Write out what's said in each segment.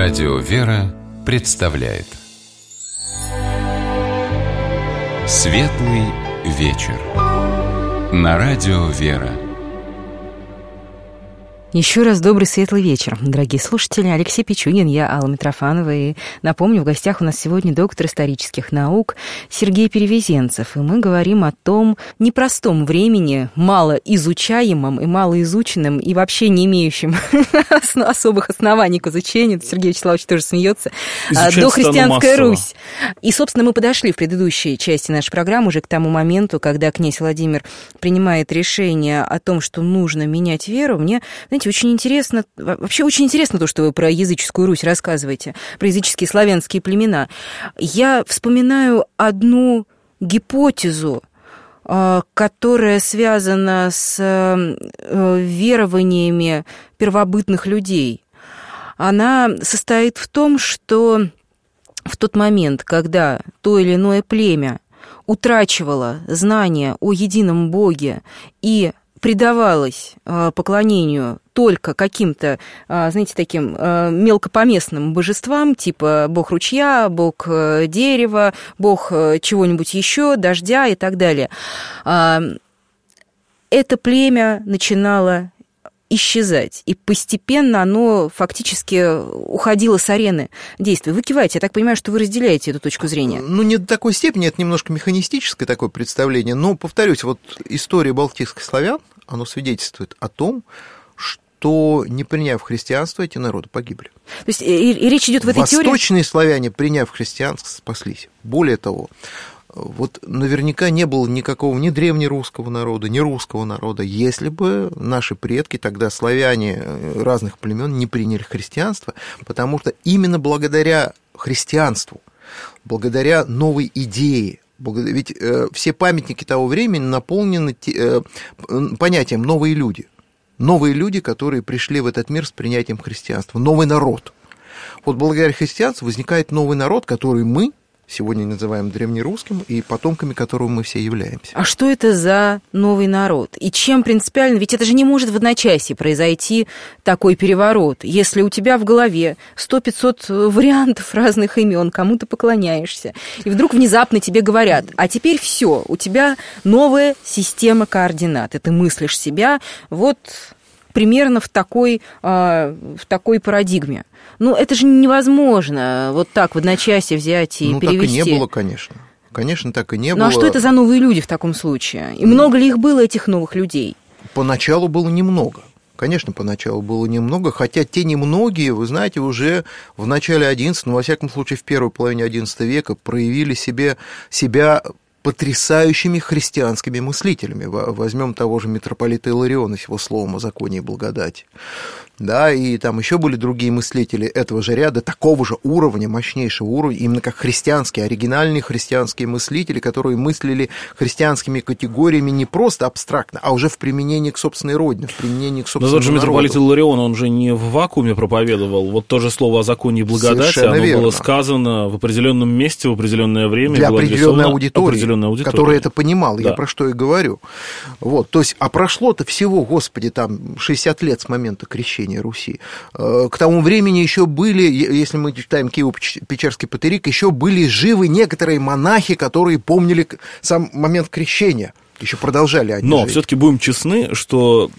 Радио «Вера» представляет Светлый вечер на Радио «Вера». Еще раз добрый светлый вечер, дорогие слушатели. Алексей Пичугин, я Алла Митрофанова. И напомню, в гостях у нас сегодня доктор исторических наук Сергей Перевезенцев. И мы говорим о том непростом времени, малоизучаемом и малоизученном, и вообще не имеющем особых оснований к изучению. Сергей Вячеславович тоже смеется. Дохристианская Русь. И, собственно, мы подошли в предыдущей части нашей программы уже к тому моменту, когда князь Владимир принимает решение о том, что нужно менять веру. Мне, знаете, очень интересно, вообще очень интересно то, что вы про языческую Русь рассказываете, про языческие славянские племена. Я вспоминаю одну гипотезу, которая связана с верованиями первобытных людей. Она состоит в том, что в тот момент, когда то или иное племя утрачивало знания о едином Боге и предавалось поклонению только каким-то, знаете, таким мелкопоместным божествам, типа бог ручья, бог дерева, бог чего-нибудь еще, дождя и так далее, это племя начинало исчезать, и постепенно оно фактически уходило с арены действий. Вы киваете, я так понимаю, что вы разделяете эту точку зрения. Ну, не до такой степени, это немножко механистическое такое представление, но, повторюсь, вот история балтийских славян, оно свидетельствует о том, что, не приняв христианство, эти народы погибли. То есть и речь идет в этой теории... Восточные славяне, приняв христианство, спаслись. Более того, вот наверняка не было никакого ни древнерусского народа, ни русского народа, если бы наши предки, тогда славяне разных племен, не приняли христианство, потому что именно благодаря христианству, благодаря новой идее, ведь все памятники того времени наполнены понятием «новые люди». Новые люди, которые пришли в этот мир с принятием христианства. Новый народ. Вот благодаря христианству возникает новый народ, который мы сегодня называем древнерусским, и потомками которого мы все являемся. А что это за новый народ? И чем принципиально? Ведь это же не может в одночасье произойти такой переворот. Если у тебя в голове 100-500 вариантов разных имен, кому ты поклоняешься, и вдруг внезапно тебе говорят, а теперь все, у тебя новая система координат, и ты мыслишь себя вот примерно в такой парадигме. Ну, это же невозможно вот так в одночасье взять и перевести. Так и не было, конечно. Конечно, так и не было. Ну, а что это за новые люди в таком случае? И много ли их было, этих новых людей? Поначалу было немного. Конечно, поначалу было немного, хотя те немногие, вы знаете, уже в начале XI, ну, во всяком случае, в первой половине XI века проявили себя потрясающими христианскими мыслителями. Возьмем того же митрополита Илариона с его словом о законе и благодати. Да, и там еще были другие мыслители этого же ряда, такого же уровня, мощнейшего уровня, именно как христианские, оригинальные христианские мыслители, которые мыслили христианскими категориями не просто абстрактно, а уже в применении к собственной родине, в применении к собственному народу. Но тот же митрополит Иларион, он же не в вакууме проповедовал. Вот то же слово о законе и благодати, совершенно оно верно. Было сказано в определенном месте, в определенное время. Для определенной аудитории, которая это понимала, да. Я про что и говорю. Вот, то есть, а прошло-то всего, Господи, там 60 лет с момента крещения Руси. К тому времени еще были, если мы читаем Киево-Печерский патерик, еще были живы некоторые монахи, которые помнили сам момент крещения. Еще продолжали они Но жить. все-таки будем честны, что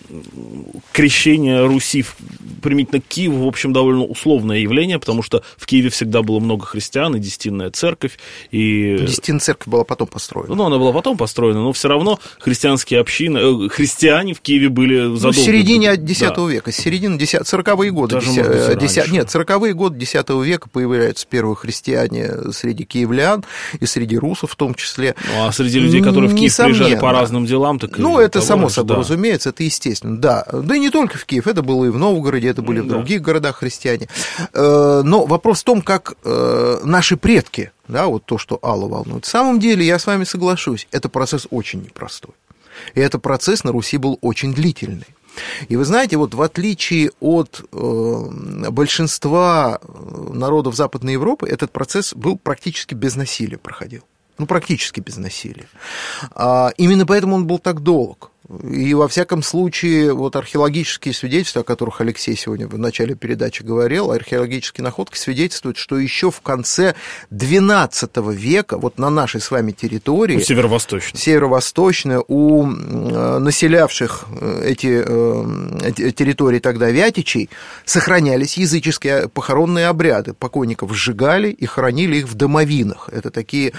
крещение Руси применительно к Киеву, в общем, довольно условное явление, потому что в Киеве всегда было много христиан, и Десятинная церковь. И... Десятинная церковь была потом построена. Ну, она была потом построена, но все равно христианские общины, христиане в Киеве были задолго. В середине X века, с середины 40-е годы. Нет, 40-е годы X века появляются первые христиане среди киевлян и среди русов в том числе. Ну, а среди людей, которые в Киев приезжали по разным делам, так и... Ну, это само собой, разумеется, это естественно, да. Да и не только в Киев, это было и в Новгороде, это были в других городах христиане. Но вопрос в том, как наши предки, да, вот то, что Алла волнует. На самом деле, я с вами соглашусь, это процесс очень непростой. И этот процесс на Руси был очень длительный. И вы знаете, вот в отличие от большинства народов Западной Европы, этот процесс был практически без насилия проходил. Ну, практически без насилия. Именно поэтому он был так долг. И, во всяком случае, вот археологические свидетельства, о которых Алексей сегодня в начале передачи говорил, археологические находки свидетельствуют, что еще в конце XII века, вот на нашей с вами территории, северо-восточной, у населявших эти территории тогда вятичей, сохранялись языческие похоронные обряды. Покойников сжигали и хоронили их в домовинах. Это такие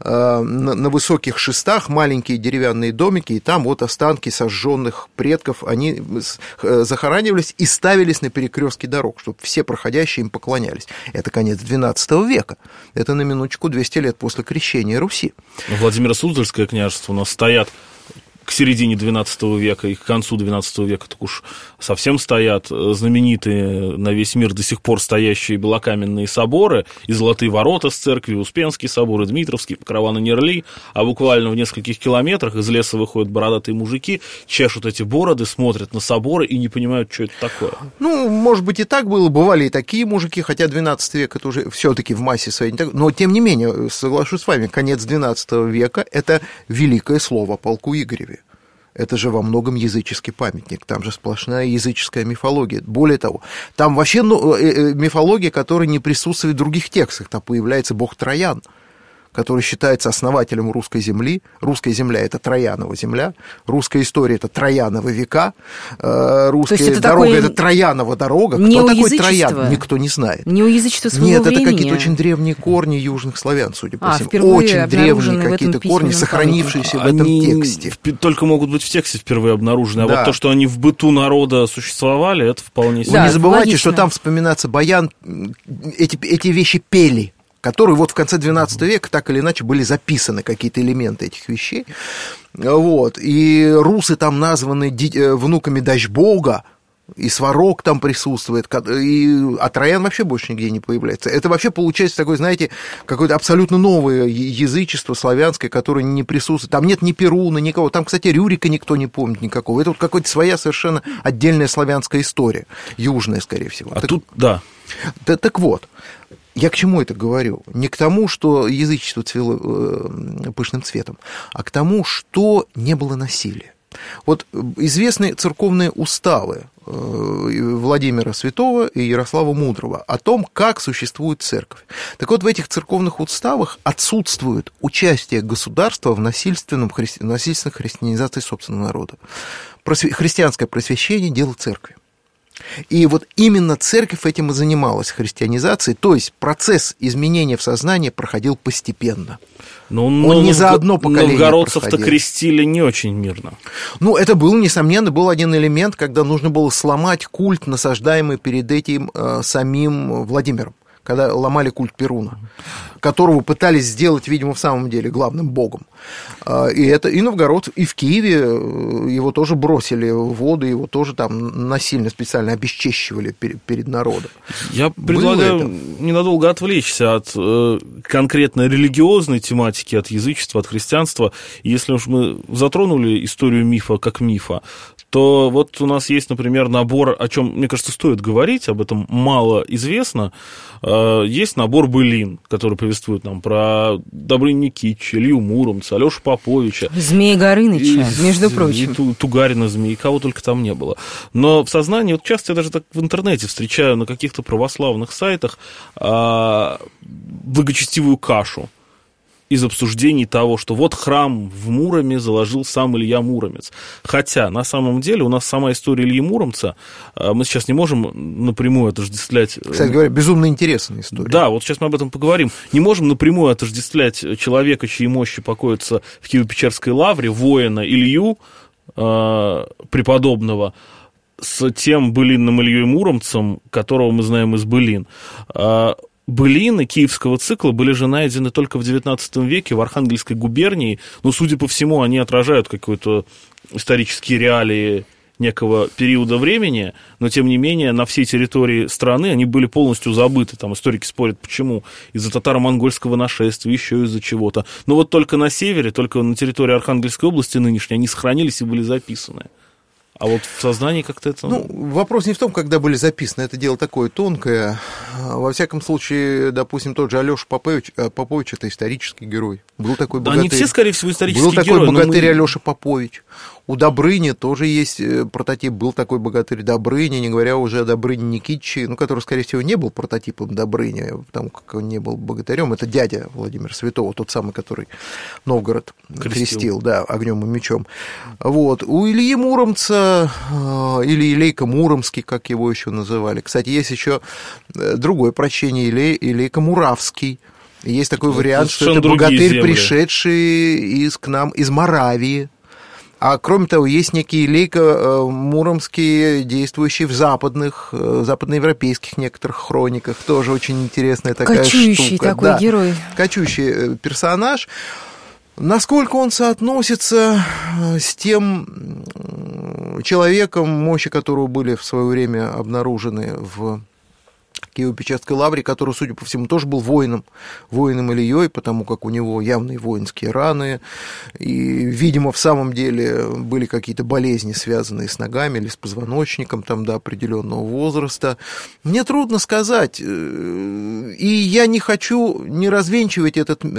на высоких шестах маленькие деревянные домики, и там вот останки сожженных предков, они захоранивались и ставились на перекрестке дорог, чтобы все проходящие им поклонялись. Это конец XII века. Это на минуточку 200 лет после крещения Руси. Владимиро-Суздальское княжество у нас стоят к середине XII века и к концу XII века так уж совсем стоят знаменитые на весь мир до сих пор стоящие белокаменные соборы, и Золотые ворота с церкви, Успенский собор, и Дмитровский, Покрова на Нерли, а буквально в нескольких километрах из леса выходят бородатые мужики, чешут эти бороды, смотрят на соборы и не понимают, что это такое. Ну, может быть, и так было, бывали и такие мужики, хотя XII век это уже все-таки в массе своей не так, но тем не менее, соглашусь с вами, конец XII века – это великое слово о полку Игореве. Это же во многом языческий памятник, там же сплошная языческая мифология. Более того, там вообще мифология, которая не присутствует в других текстах. Там появляется бог Троян, который считается основателем русской земли. Русская земля – это Троянова земля, русская история – это Трояновы века, русская дорога – это Троянова дорога. Кто такой Троян? Никто не знает. Не у язычества своего Нет, времени. это какие-то очень древние корни южных славян, судя по всему. Впервые очень древние какие-то корни, сохранившиеся в этом тексте. Только могут быть в тексте впервые обнаружены, а вот то, что они в быту народа существовали, это вполне себе. Вы не забывайте, что там вспоминается Баян, эти вещи пели, которые вот в конце XII века так или иначе были записаны, какие-то элементы этих вещей. Вот. И русы там названы внуками Дачбога, и Сварог там присутствует, а Троян вообще больше нигде не появляется. Это вообще получается такое, знаете, какое-то абсолютно новое язычество славянское, которое не присутствует. Там нет ни Перуна, никого. Там, кстати, Рюрика никто не помнит никакого. Это вот какая-то своя совершенно отдельная славянская история, южная, скорее всего. Так вот. Я к чему это говорю? Не к тому, что язычество цвело пышным цветом, а к тому, что не было насилия. Вот известны церковные уставы Владимира Святого и Ярослава Мудрого о том, как существует церковь. Так вот, в этих церковных уставах отсутствует участие государства в насильственной христианизации собственного народа. Христианское просвещение – дело церкви. И вот именно церковь этим и занималась, христианизацией, то есть процесс изменения в сознании проходил постепенно. Он не за одно поколение новгородцев-то крестили не очень мирно. Ну, это несомненно, был один элемент, когда нужно было сломать культ, насаждаемый перед этим самим Владимиром, когда ломали культ Перуна, которого пытались сделать, видимо, в самом деле главным богом. И Новгород, и в Киеве его тоже бросили в воду, его тоже там насильно, специально обесчещивали перед народом. Я предлагаю ненадолго отвлечься от конкретно религиозной тематики, от язычества, от христианства. Если уж мы затронули историю мифа как мифа, то вот у нас есть, например, набор, о чем, мне кажется, стоит говорить, об этом мало известно. Есть набор былин, который повествует нам про Добрыню Никитича, Илью Муромца, Алешу Поповича. Змея Горыныча, между прочим. И Тугарина Змеи, кого только там не было. Но в сознании, вот часто я даже так в интернете встречаю на каких-то православных сайтах благочестивую кашу из обсуждений того, что вот храм в Муроме заложил сам Илья Муромец. Хотя, на самом деле, у нас сама история Ильи Муромца, мы сейчас не можем напрямую отождествлять... Кстати говоря, безумно интересная история. Да, вот сейчас мы об этом поговорим. Не можем напрямую отождествлять человека, чьи мощи покоятся в Киево-Печерской лавре, воина Илью, преподобного, с тем былинным Ильей Муромцем, которого мы знаем из былин. Былины киевского цикла были же найдены только в XIX веке в Архангельской губернии, но, судя по всему, они отражают какие-то исторические реалии некого периода времени, но, тем не менее, на всей территории страны они были полностью забыты. Там историки спорят, почему. Из-за татаро-монгольского нашествия, еще из-за чего-то. Но вот только на севере, только на территории Архангельской области нынешней, они сохранились и были записаны. А вот в сознании как-то это... Вопрос не в том, когда были записаны, это дело такое тонкое. Во всяком случае, допустим, тот же Алеша Попович это исторический герой. Был такой богатырь. Они все, скорее всего, исторические герои. Был такой богатырь Алеша Попович. У Добрыни тоже есть прототип, был такой богатырь Добрыня, не говоря уже о Добрыне Никитиче, который, скорее всего, не был прототипом Добрыни, потому как он не был богатырем. Это дядя Владимира Святого, тот самый, который Новгород крестил, да, огнем и мечом. Вот. У Ильи Муромца, или Илейка Муромский, как его еще называли. Кстати, есть еще другое прочтение, Илейка Муравский. Есть такой вариант, что это богатырь, пришедший к нам из Моравии. А кроме того, есть некий Илейка Муромский, действующий в западноевропейских некоторых хрониках. Тоже очень интересная такая кочующий штука. Такой герой. Кочующий персонаж. Насколько он соотносится с тем человеком, мощи которого были в свое время обнаружены в Киево-Печерской лавре, который, судя по всему, тоже был воином Ильей, потому как у него явные воинские раны, и, видимо, в самом деле были какие-то болезни, связанные с ногами или с позвоночником там, до определенного возраста. Мне трудно сказать, и я не хочу не развенчивать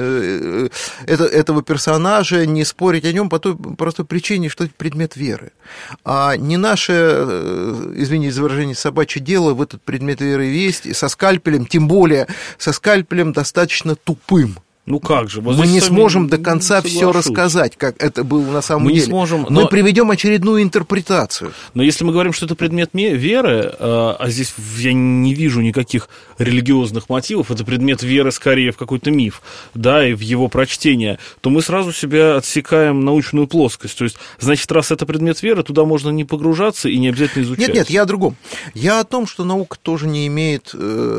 этого персонажа, не спорить о нем по той простой причине, что это предмет веры, а не наше, извините за выражение, собачье дело в этот предмет веры весть, со скальпелем, тем более со скальпелем достаточно тупым. Ну как же? Мы не сможем до конца все рассказать, как это было на самом деле. Мы приведем очередную интерпретацию. Но если мы говорим, что это предмет веры, а здесь я не вижу никаких религиозных мотивов, это предмет веры скорее в какой-то миф, да, и в его прочтение, то мы сразу себя отсекаем научную плоскость. То есть, значит, раз это предмет веры, туда можно не погружаться и не обязательно изучать. Нет, я о другом. Я о том, что наука тоже не имеет,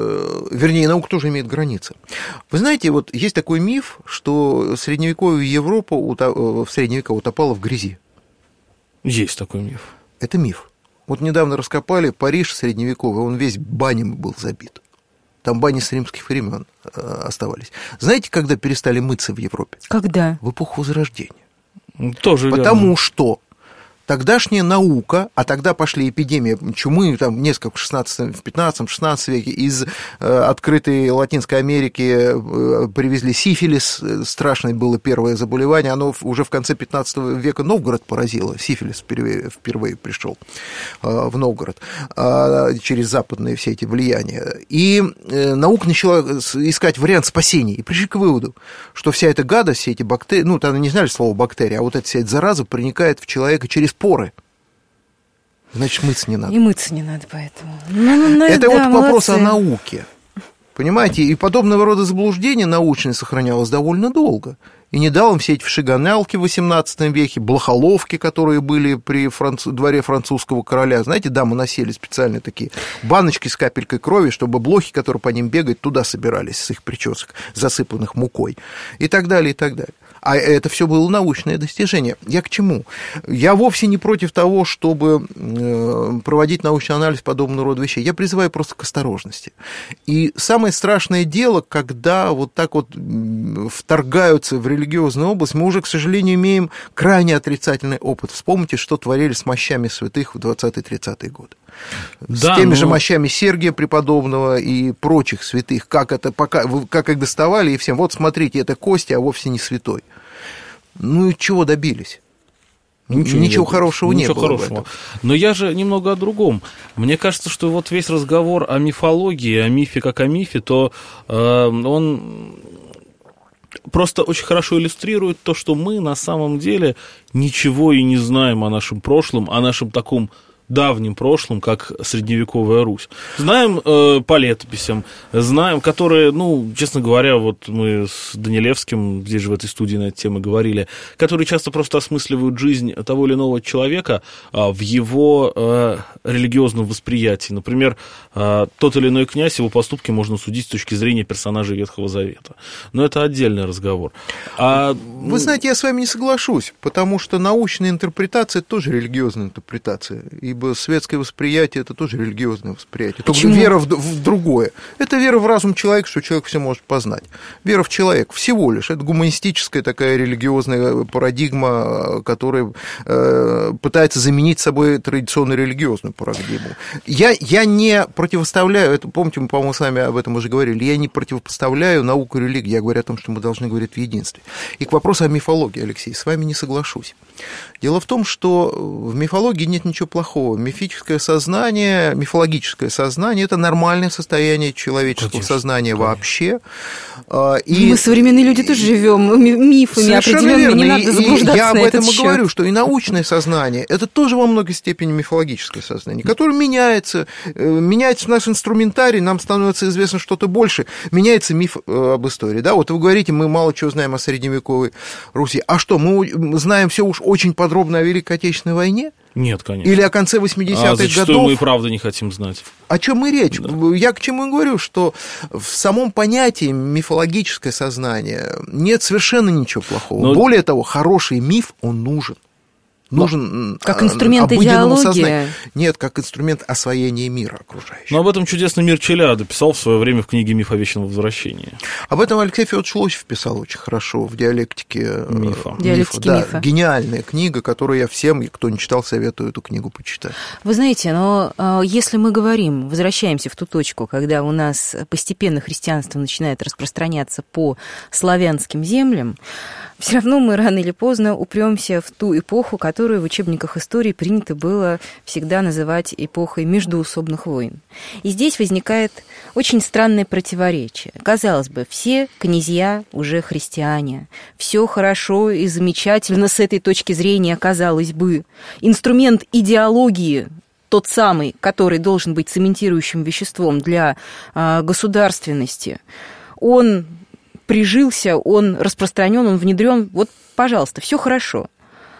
наука тоже имеет границы. Вы знаете, вот есть такой миф, что средневековая Европа в средние века утопала в грязи. Есть такой миф. Это миф. Вот недавно раскопали Париж средневековый, он весь банями был забит. Там бани с римских времен оставались. Знаете, когда перестали мыться в Европе? Когда? В эпоху Возрождения. Тоже Потому верно. что тогдашняя наука, а тогда пошли эпидемии чумы, там несколько в 15-16 веке, из открытой Латинской Америки привезли сифилис, страшное было первое заболевание, оно уже в конце 15 века Новгород поразило, сифилис впервые пришел в Новгород через западные все эти влияния. И наука начала искать вариант спасения, и пришли к выводу, что вся эта гадость, все эти бактерии, ну, там не знали слово бактерии, а вот эта вся эта зараза проникает в человека через поры. Значит, мыться не надо. И мыться не надо, поэтому. Это вот вопрос о науке. Понимаете, и подобного рода заблуждение научное сохранялось довольно долго. И не дал им все эти вшиганялки в XVIII веке, блохоловки, которые были при дворе французского короля. Знаете, дамы носили специальные такие баночки с капелькой крови, чтобы блохи, которые по ним бегают, туда собирались с их причесок, засыпанных мукой. И так далее, и так далее. А это все было научное достижение. Я к чему? Я вовсе не против того, чтобы проводить научный анализ подобного рода вещей. Я призываю просто к осторожности. И самое страшное дело, когда вот так вот вторгаются в религиозную область, мы уже, к сожалению, имеем крайне отрицательный опыт. Вспомните, что творили с мощами святых в 20-30-е годы. Да, с теми же мощами Сергия Преподобного и прочих святых, как их доставали, и всем, вот смотрите, это кости, а вовсе не святой. Ну и чего добились? Ничего хорошего не было. Но я же немного о другом. Мне кажется, что вот весь разговор о мифологии, о мифе как о мифе, то он просто очень хорошо иллюстрирует то, что мы на самом деле ничего и не знаем о нашем прошлом, о нашем таком давнем прошлом, как средневековая Русь. Знаем по летописям, знаем, которые, ну, честно говоря, вот мы с Данилевским здесь же в этой студии на эту тему говорили, которые часто просто осмысливают жизнь того или иного человека в его религиозном восприятии. Например, тот или иной князь, его поступки можно судить с точки зрения персонажей Ветхого Завета. Но это отдельный разговор. Вы знаете, я с вами не соглашусь, потому что научная интерпретация – это тоже религиозная интерпретация. Ибо светское восприятие – это тоже религиозное восприятие. Только вера в другое. Это вера в разум человека, что человек все может познать. Вера в человека всего лишь. Это гуманистическая такая религиозная парадигма, которая пытается заменить собой традиционную религиозную парадигму. Я не противоставляю, это, помните, мы, по-моему, с вами об этом уже говорили, я не противопоставляю науку и религию, я говорю о том, что мы должны говорить в единстве. И к вопросу о мифологии, Алексей, с вами не соглашусь. Дело в том, что в мифологии нет ничего плохого. Мифологическое сознание – это нормальное состояние человеческого сознания вообще. И мы, современные люди, тоже живем мифами определенными, не надо заблуждаться я об на этом этот и счет. говорю, что и научное сознание – это тоже во многой степени мифологическое сознание, которое меняется наш инструментарий, нам становится известно что-то больше, меняется миф об истории. Да? Вот вы говорите, мы мало чего знаем о средневековой Руси. А что, мы знаем все уж очень подробно о Великой Отечественной войне? Нет, конечно. Или о конце 80-х зачастую годов? Мы и правда не хотим знать. О чем и речь? Да. Я к чему и говорю, что в самом понятии мифологическое сознание нет совершенно ничего плохого. Более того, хороший миф, он нужен. Нужен как инструмент идеологии. Сознанию. Нет, как инструмент освоения мира окружающего. Но об этом чудесно Мир Челяда писал в свое время в книге «Миф о вечном возвращении». Об этом Алексей Федорович Лосев писал очень хорошо в «Диалектике мифа». Мифа. Гениальная книга, которую я всем, кто не читал, советую эту книгу почитать. Вы знаете, но если мы говорим, возвращаемся в ту точку, когда у нас постепенно христианство начинает распространяться по славянским землям, все равно мы рано или поздно упремся в ту эпоху, которую в учебниках истории принято было всегда называть эпохой междоусобных войн. И здесь возникает очень странное противоречие. Казалось бы, все князья уже христиане, все хорошо и замечательно с этой точки зрения, казалось бы. Инструмент идеологии, тот самый, который должен быть цементирующим веществом для государственности, он прижился, он распространен, он внедрен. Вот, пожалуйста, все хорошо.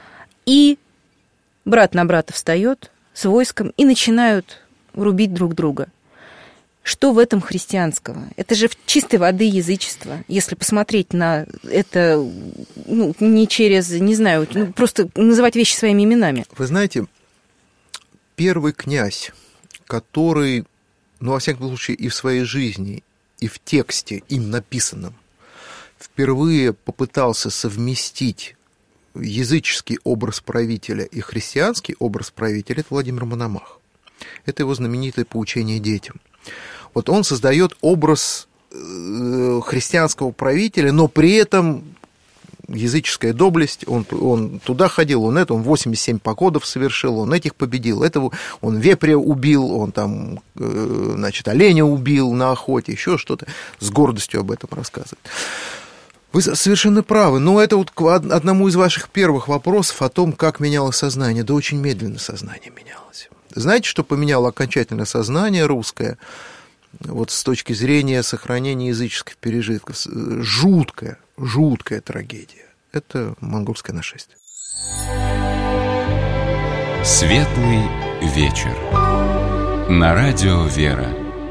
И брат на брата встает с войском и начинают рубить друг друга. Что в этом христианского? Это же чистой воды язычество. Если посмотреть на это, не через, не знаю, просто называть вещи своими именами. Вы знаете, первый князь, который, во всяком случае, и в своей жизни, и в тексте им написанном, впервые попытался совместить языческий образ правителя и христианский образ правителя, это Владимир Мономах. Это его знаменитое поучение детям. Вот он создает образ христианского правителя, но при этом языческая доблесть, он туда ходил, он 87 походов совершил, он этих победил, он вепря убил, он там, оленя убил на охоте, еще что-то, с гордостью об этом рассказывает. Вы совершенно правы, но это вот к одному из ваших первых вопросов о том, как менялось сознание. Да очень медленно сознание менялось. Знаете, что поменяло окончательно сознание русское, вот с точки зрения сохранения языческих пережитков? Жуткая трагедия. Это монгольское нашествие. Светлый вечер. На радио «Вера».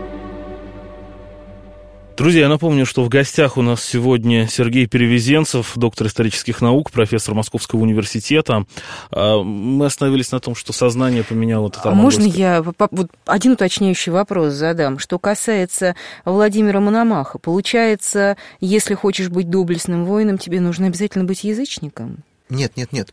Друзья, я напомню, что в гостях у нас сегодня Сергей Перевезенцев, доктор исторических наук, профессор Московского университета. Мы остановились на том, что сознание поменяло татаро-монгольское. Можно я один уточняющий вопрос задам? Что касается Владимира Мономаха, получается, если хочешь быть доблестным воином, тебе нужно обязательно быть язычником? Нет.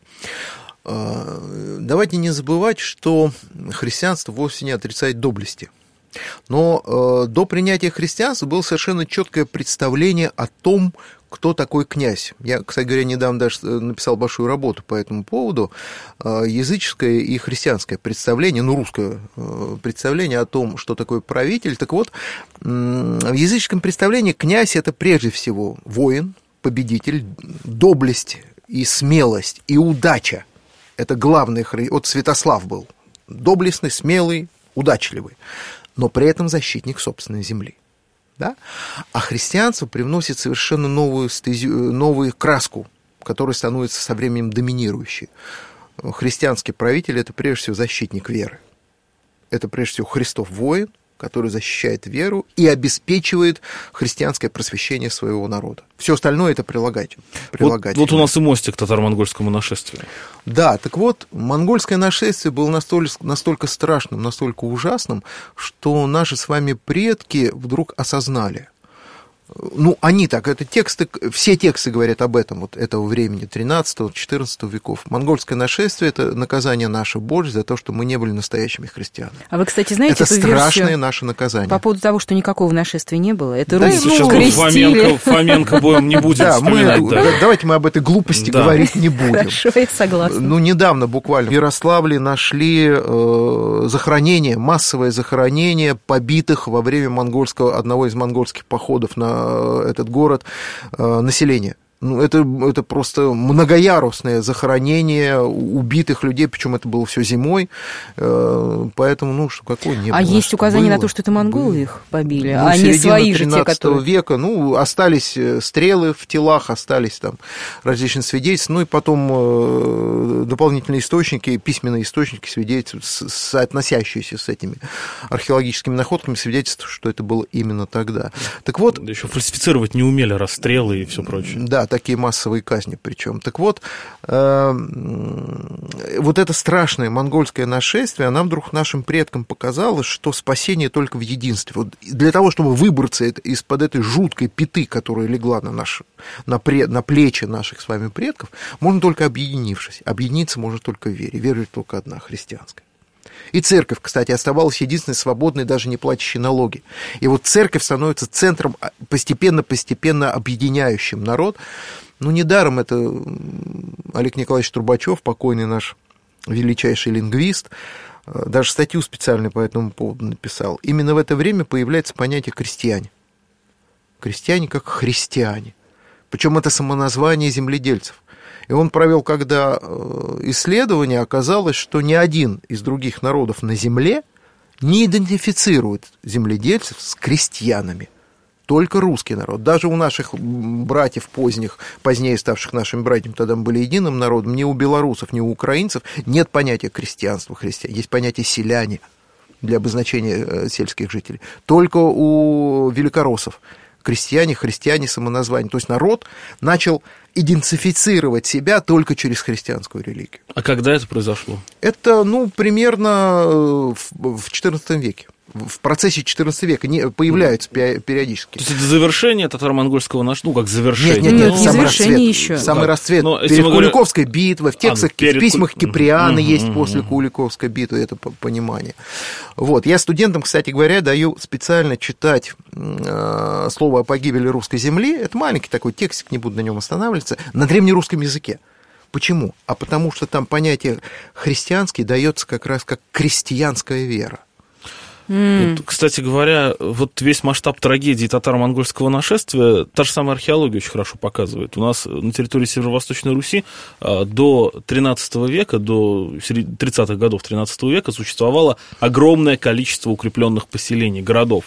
Давайте не забывать, что христианство вовсе не отрицает доблести. Но до принятия христианства было совершенно четкое представление о том, кто такой князь. Я, кстати говоря, недавно даже написал большую работу по этому поводу. Языческое и христианское представление, русское представление о том, что такое правитель. Так вот, в языческом представлении князь – это прежде всего воин, победитель, доблесть и смелость, и удача. Это главное. Вот Святослав был доблестный, смелый, удачливый, но при этом защитник собственной земли. Да? А христианство привносит совершенно новую краску, которая становится со временем доминирующей. Христианский правитель – это прежде всего защитник веры. Это прежде всего Христов воин, который защищает веру и обеспечивает христианское просвещение своего народа. Все остальное – это прилагательное. Вот у нас и мостик к татаро-монгольскому нашествию. Да, так вот, монгольское нашествие было настолько страшным, настолько ужасным, что наши с вами предки вдруг осознали, Ну, они так, это тексты, все тексты говорят об этом, вот этого времени, 13-14 веков. Монгольское нашествие – это наказание наше больше за то, что мы не были настоящими христианами. А вы, кстати, знаете это эту страшное версию наше наказание. по поводу того, что никакого нашествия не было? Это Да, Русь сейчас крестили. Фоменко будем не будем вспоминать. Давайте мы об этой глупости говорить не будем. Хорошо, я согласна. Ну, недавно буквально в Ярославле нашли захоронение, массовое захоронение побитых во время одного из монгольских походов на этот город населения. Ну, это просто многоярусное захоронение убитых людей, причем это было все зимой, поэтому, ну, что какое не было. А есть указание на то, что это монголы их побили, а не свои же те, которые... века, ну, остались стрелы в телах, остались там различные свидетельства, ну, и потом дополнительные источники, письменные источники, свидетельства, соотносящиеся с этими археологическими находками, свидетельствуют, что это было именно тогда. Так вот... Еще фальсифицировать не умели, расстрелы и все прочее. Да, такие массовые казни причем. Так вот, вот это страшное монгольское нашествие, она вдруг нашим предкам показала, что спасение только в единстве. Вот для того, чтобы выбраться из-под этой жуткой пяты, которая легла на плечи наших с вами предков, можно только объединившись. Объединиться можно только в вере. Вера только одна, христианская. И церковь, кстати, оставалась единственной свободной, даже не платящей налоги. И вот церковь становится центром, постепенно объединяющим народ. Ну, недаром это Олег Николаевич Трубачев, покойный наш величайший лингвист, даже статью специальную по этому поводу написал. Именно в это время появляется понятие крестьяне. Крестьяне как христиане. Причем это самоназвание земледельцев. И он провел, когда исследование, оказалось, что ни один из других народов на земле не идентифицирует земледельцев с крестьянами. Только русский народ. Даже у наших братьев позднее ставших нашими братьями, тогда мы были единым народом, ни у белорусов, ни у украинцев нет понятия крестьянства, христиан. Есть понятие селяне для обозначения сельских жителей. Только у великороссов. Крестьяне, христиане, самоназвание. То есть народ начал идентифицировать себя только через христианскую религию. А когда это произошло? Это, ну, примерно в XIV веке. В процессе XIV века появляются периодически. То есть это завершение татаро-монгольского нашествия, ну, как завершение? Нет, не завершение еще. Самый расцвет. Перед Куликовской битвой, в текстах, в письмах Киприана есть после Куликовской битвы это понимание. Вот. Я студентам, кстати говоря, даю специально читать слово о погибели русской земли. Это маленький такой текстик, не буду на нем останавливаться, на древнерусском языке. Почему? А потому что там понятие христианский дается как раз как крестьянская вера. Вот, кстати говоря, вот весь масштаб трагедии татаро-монгольского нашествия та же самая археология очень хорошо показывает. У нас на территории Северо-Восточной Руси до XIII века, до 30-х годов XIII века существовало огромное количество укрепленных поселений, городов.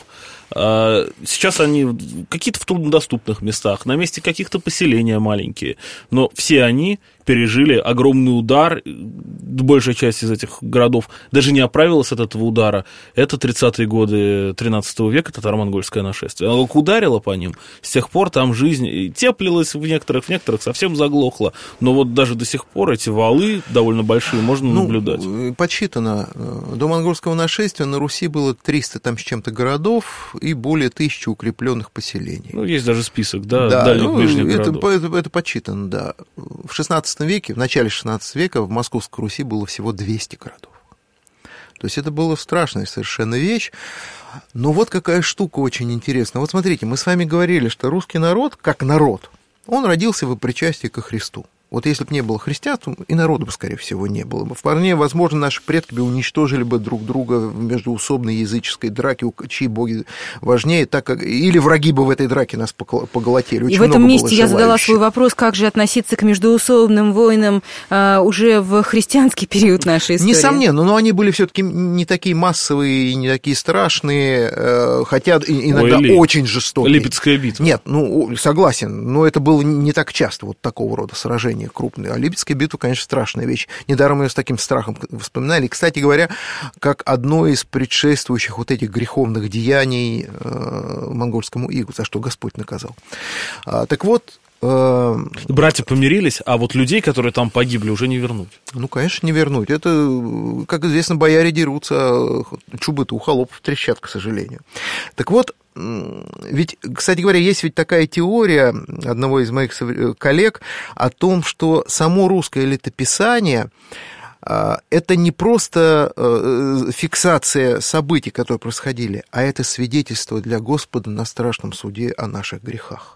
Сейчас они какие-то в труднодоступных местах, на месте каких-то поселения маленькие, но все они пережили огромный удар, большая часть из этих городов даже не оправилась от этого удара. Это 30-е годы 13 века, татаро-монгольское нашествие. Оно как ударило по ним, с тех пор там жизнь теплилась в некоторых совсем заглохла, но вот даже до сих пор эти валы довольно большие можно наблюдать. Подсчитано, до монгольского нашествия на Руси было 300 там с чем-то городов и более 1000 укрепленных поселений. Ну, есть даже список, дальних, ближних городов. Это подсчитано, да. В 16 веке, в начале 16 века в Московской Руси было всего 200 городов. То есть это была страшная совершенно вещь. Но вот какая штука очень интересная. Вот смотрите, мы с вами говорили, что русский народ, как народ, он родился в причастии ко Христу. Вот если бы не было христианства, и народа бы, скорее всего, не было бы. Вполне возможно, наши предки бы уничтожили бы друг друга в междуусобной языческой драке, чьи боги важнее, так как... или враги бы в этой драке нас поглотили. Очень и в этом месте я задала свой вопрос, как же относиться к междуусобным войнам уже в христианский период нашей истории. Несомненно, но они были все-таки не такие массовые, не такие страшные, хотя иногда очень жестокие. Липецкая битва. Нет, согласен, но это было не так часто, вот такого рода сражения крупные. А Липецкая битва, конечно, страшная вещь. Недаром ее с таким страхом вспоминали. И, кстати говоря, как одно из предшествующих вот этих греховных деяний монгольскому игу, за что Господь наказал. Так вот... Братья помирились, а вот людей, которые там погибли, уже не вернуть. Ну, конечно, не вернуть. Это, как известно, бояре дерутся, чубы-то у холопов трещат, к сожалению. Так вот, ведь, кстати говоря, есть ведь такая теория одного из моих коллег о том, что само русское летописание это не просто фиксация событий, которые происходили, а это свидетельство для Господа на страшном суде о наших грехах.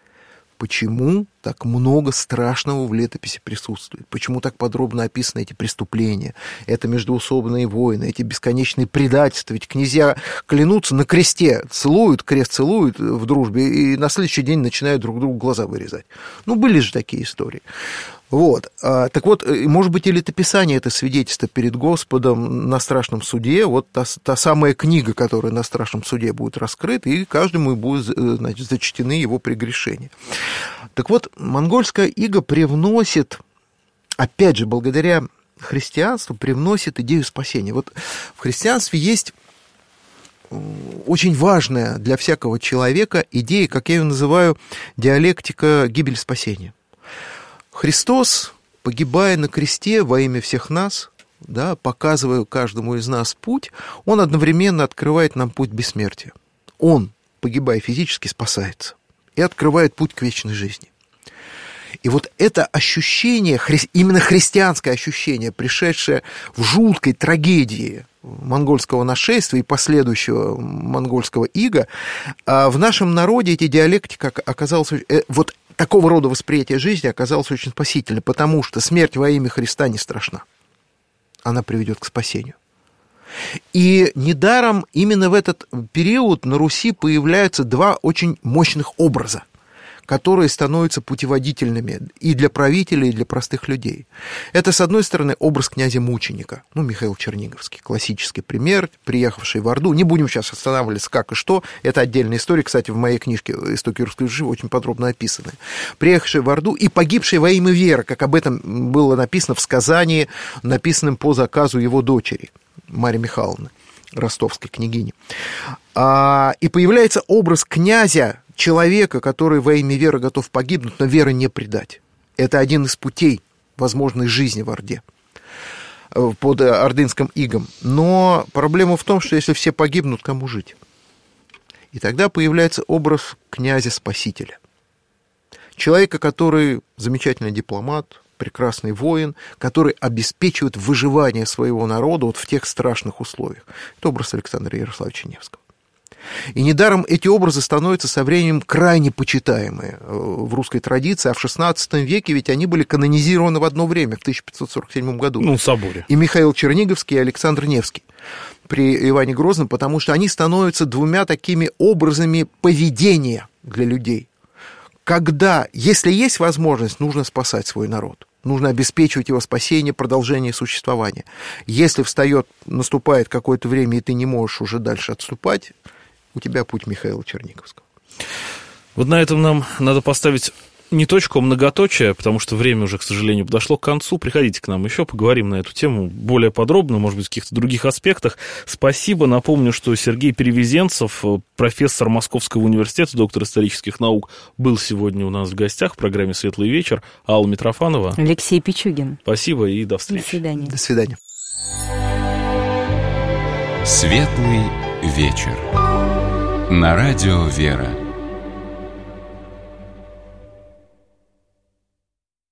Почему так много страшного в летописи присутствует? Почему так подробно описаны эти преступления? Это междоусобные войны, эти бесконечные предательства. Ведь князья клянутся на кресте, целуют, крест целуют в дружбе, и на следующий день начинают друг другу глаза вырезать. Были же такие истории. Вот. Так вот, может быть, и летописание — это свидетельство перед Господом на страшном суде, вот та самая книга, которая на страшном суде будет раскрыта, и каждому будет, значит, зачтены его прегрешения. Так вот, монгольская ига привносит, опять же, благодаря христианству, привносит идею спасения. Вот в христианстве есть очень важная для всякого человека идея, как я ее называю, диалектика гибели-спасения. Христос, погибая на кресте во имя всех нас, да, показывая каждому из нас путь, Он одновременно открывает нам путь бессмертия. Он, погибая физически, спасается и открывает путь к вечной жизни. И вот это ощущение, именно христианское ощущение, пришедшее в жуткой трагедии монгольского нашествия и последующего монгольского ига, в нашем народе эти диалектика оказалась... Вот такого рода восприятие жизни оказалось очень спасительным, потому что смерть во имя Христа не страшна. Она приведет к спасению. И недаром именно в этот период на Руси появляются два очень мощных образа, которые становятся путеводительными и для правителей, и для простых людей. Это, с одной стороны, образ князя-мученика, Михаил Черниговский, классический пример, приехавший в Орду. Не будем сейчас останавливаться, как и что, это отдельная история, кстати, в моей книжке «Истоки русской жизни» очень подробно описаны. Приехавший в Орду и погибший во имя веры, как об этом было написано в сказании, написанном по заказу его дочери, Марьи Михайловны, ростовской княгини. И появляется образ князя, человека, который во имя веры готов погибнуть, но веры не предать. Это один из путей возможной жизни в Орде, под ордынским игом. Но проблема в том, что если все погибнут, кому жить? И тогда появляется образ князя-спасителя. Человека, который замечательный дипломат, прекрасный воин, который обеспечивает выживание своего народа вот в тех страшных условиях. Это образ Александра Ярославича Невского. И недаром эти образы становятся со временем крайне почитаемые в русской традиции, а в XVI веке ведь они были канонизированы в одно время, в 1547 году. В соборе. И Михаил Черниговский, и Александр Невский при Иване Грозном, потому что они становятся двумя такими образами поведения для людей. Когда, если есть возможность, нужно спасать свой народ. Нужно обеспечивать его спасение, продолжение существования. Если наступает какое-то время, и ты не можешь уже дальше отступать, у тебя путь Михаила Черниговского. Вот на этом нам надо поставить не точку, а многоточие, потому что время уже, к сожалению, подошло к концу. Приходите к нам еще, поговорим на эту тему более подробно, может быть, в каких-то других аспектах. Спасибо. Напомню, что Сергей Перевезенцев, профессор Московского университета, доктор исторических наук, был сегодня у нас в гостях в программе «Светлый вечер». Алла Митрофанова. Алексей Пичугин. Спасибо и до встречи. До свидания. До свидания. «Светлый вечер» на радио «Вера».